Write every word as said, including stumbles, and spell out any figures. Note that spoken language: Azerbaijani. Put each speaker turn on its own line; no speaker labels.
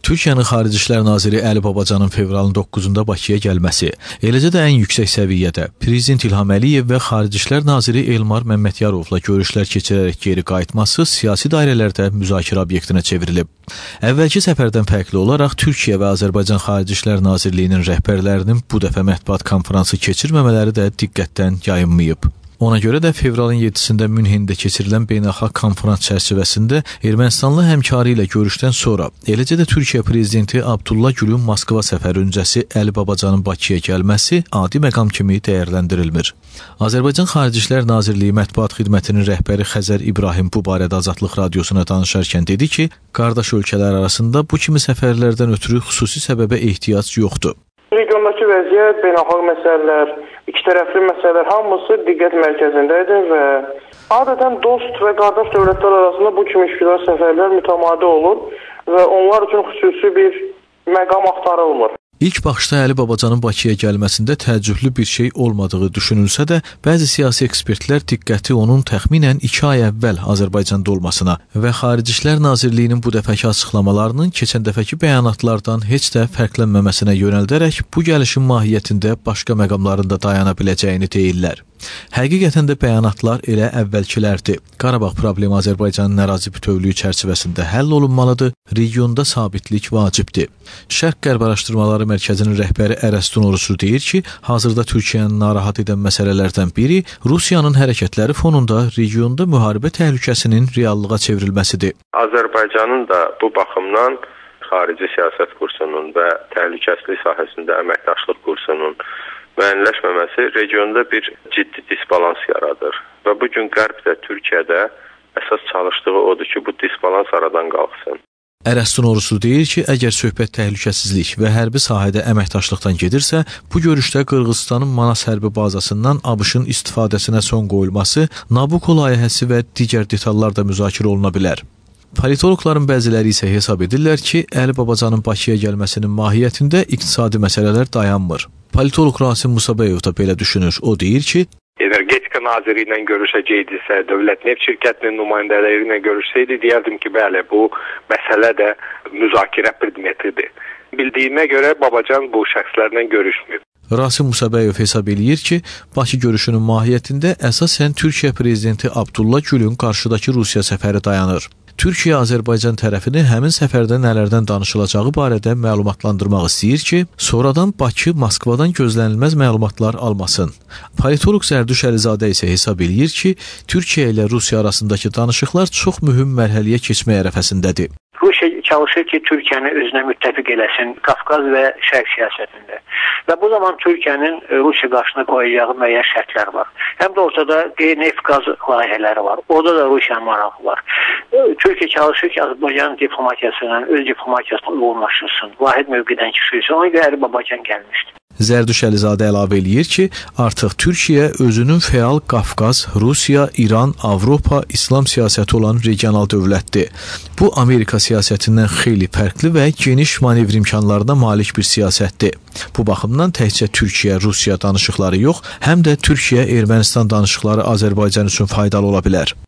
Türkiyənin Xarici İşlər Naziri Əli Babacanın fevralın doqquzunda Bakıya gəlməsi, eləcə də ən yüksək səviyyədə Prezident İlham Əliyev və Xarici İşlər Naziri Elmar Məmmədyarovla görüşlər keçirərək geri qayıtması siyasi dairələrdə müzakirə obyektinə çevrilib. Əvvəlki səfərdən fərqli olaraq Türkiyə və Azərbaycan Xarici İşlər Nazirliyinin rəhbərlərinin bu dəfə mətbuat konfransı keçirməmələri də diqqətdən yayınmayıb. Ona görə də fevralın yeddisində Münhendə keçirilən beynəlxalq konferans çərçivəsində Ermənistanlı həmkarı ilə görüşdən sonra, eləcə də Türkiyə prezidenti Abdullah Gülün Moskva səfəri öncəsi Əli Babacanın Bakıya gəlməsi adi məqam kimi dəyərləndirilmir. Azərbaycan Xarici İşlər Nazirliyi Mətbuat Xidmətinin rəhbəri Xəzər İbrahim bu barədə Azadlıq Radiosuna danışarkən dedi ki, qardaş ölkələr arasında bu kimi səfərlərdən ötürü xüsusi səbəbə ehtiyac yoxdur.
Regiondakı vəziyyət, beynəlxalq məsələlər, iki tərəfli məsələlər hamısı diqqət mərkəzindədir və adətən dost və qardaş dövlətlər arasında bu kimi işgüdar səfərlər mütəmadi olur və onlar üçün xüsusi bir məqam axtarılmır.
İlk baxışda Əli Babacanın Bakıya gəlməsində təəccüblü bir şey olmadığı düşünülsə də, bəzi siyasi ekspertlər diqqəti onun təxminən iki ay əvvəl Azərbaycanda olmasına və Xarici İşlər Nazirliyinin bu dəfəki açıqlamalarının keçən dəfəki bəyanatlardan heç də fərqlənməməsinə yönəldərək bu gəlişin mahiyyətində başqa məqamlarında dayana biləcəyini deyirlər. Həqiqətən də bəyanatlar elə əvvəlkilərdir. Qarabağ problemi Azərbaycanın ərazi bütövlüyü çərçivəsində həll olunmalıdır, regionda sabitlik vacibdir. Şərq-Qərb Araşdırmaları Mərkəzinin rəhbəri Ərəz Tunorusu deyir ki, hazırda Türkiyəni narahat edən məsələlərdən biri Rusiyanın hərəkətləri fonunda regionda müharibə təhlükəsinin reallığa çevrilməsidir.
Azərbaycanın da bu baxımdan xarici siyasət kursunun və təhlükəsizlik sahəsində əməkdaşlıq kursunun müəyyənləşməməsi regionda bir ciddi disbalans yaradır. Və bu gün Qərbdə, Türkiyədə əsas çalışdığı odur ki, bu disbalans aradan qalxsın.
Ərəz Tunorusu deyir ki, əgər söhbət təhlükəsizlik və hərbi sahədə əməkdaşlıqdan gedirsə, bu görüşdə Qırğızstanın Manas hərbi bazasından ABŞ-ın istifadəsinə son qoyulması, Nabucco layihəsi və digər detallar da müzakirə oluna bilər. Politoloqların bəziləri isə hesab edirlər ki, Əli Babacanın Bakıya gəlməsinin mahiyyətində iqtisadi məsələlər dayanmır. Politoloq Rasim Musabayev da belə düşünür. O deyir ki,
Energetika naziri ilə görüşəcəkdisə, dövlət neft şirkətinin nümayəndələri ilə görüşsəydi, deyərdim ki, bəli, bu məsələ də müzakirə predmetidir. Bildiyimə görə Babacan bu şəxslərlə görüşməyib.
Rasim Musabayev hesab eləyir ki, Bakı görüşünün mahiyyətində əsasən Türkiyə prezidenti Abdullah Gülün qarşıdakı Rusiya səfəri dayanır. Türkiyə Azərbaycan tərəfini həmin səfərdə nələrdən danışılacağı barədə məlumatlandırmaq istəyir ki, sonradan Bakı Moskvadan gözlənilməz məlumatlar almasın. Politoloq Zərdüş Əlizadə isə hesab eləyir ki, Türkiyə ilə Rusiya arasındakı danışıqlar çox mühüm mərhələyə keçmək ərəfəsindədir.
Rusiya çalışır ki, Türkiyəni özünə müttəfiq eləsin Qafqaz və Şərq siyasətində. Və bu zaman Türkiyənin Rusiya qarşısına qoyacağı müəyyən şərtlər var. Həm də ortada neft-qaz layihələri var. Orada da Rusiyanın marağı var. Türkiyə çalışır ki, Azərbaycan diplomatiyasından öz diplomatiyasını uyğunlaşdırsın. Vahid mövqedən çıxsın. Ona görə Əli Babacan gəlmişdi.
Zərdüş Əlizadə əlavə eləyir ki, artıq Türkiyə özünün fəal Qafqaz, Rusiya, İran, Avropa, İslam siyasəti olan regional dövlətdir. Bu, Amerika siyasətindən xeyli fərqli və geniş manevr imkanlarına malik bir siyasətdir. Bu baxımdan təkcə Türkiyə-Rusiya danışıqları yox, həm də Türkiyə-Ermənistan danışıqları Azərbaycan üçün faydalı ola bilər.